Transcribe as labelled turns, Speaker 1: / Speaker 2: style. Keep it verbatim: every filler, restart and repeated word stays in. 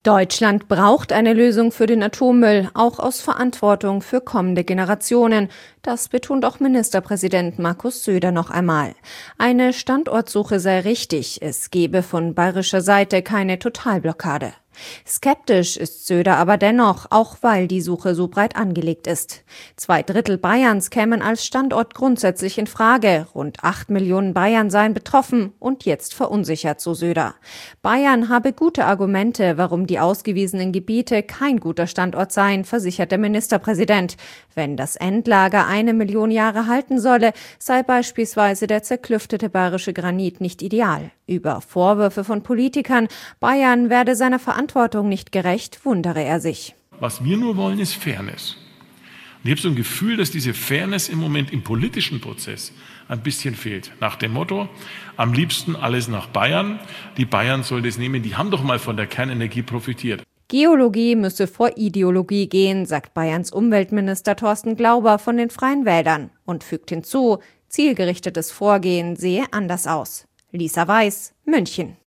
Speaker 1: Deutschland braucht eine Lösung für den Atommüll, auch aus Verantwortung für kommende Generationen. Das betont auch Ministerpräsident Markus Söder noch einmal. Eine Standortsuche sei richtig, es gebe von bayerischer Seite keine Totalblockade. Skeptisch ist Söder aber dennoch, auch weil die Suche so breit angelegt ist. Zwei Drittel Bayerns kämen als Standort grundsätzlich in Frage. Rund acht Millionen Bayern seien betroffen und jetzt verunsichert, so Söder. Bayern habe gute Argumente, warum die ausgewiesenen Gebiete kein guter Standort seien, versichert der Ministerpräsident. Wenn das Endlager eine Million Jahre halten solle, sei beispielsweise der zerklüftete bayerische Granit nicht ideal. Über Vorwürfe von Politikern, Bayern werde seiner Verantwortung nicht gerecht, wundere er sich.
Speaker 2: Was wir nur wollen, ist Fairness. Und ich habe so ein Gefühl, dass diese Fairness im Moment im politischen Prozess ein bisschen fehlt. Nach dem Motto, am liebsten alles nach Bayern. Die Bayern sollen das nehmen, die haben doch mal von der Kernenergie profitiert.
Speaker 1: Geologie müsse vor Ideologie gehen, sagt Bayerns Umweltminister Thorsten Glauber von den Freien Wählern und fügt hinzu, zielgerichtetes Vorgehen sehe anders aus. Lisa Weiß, München.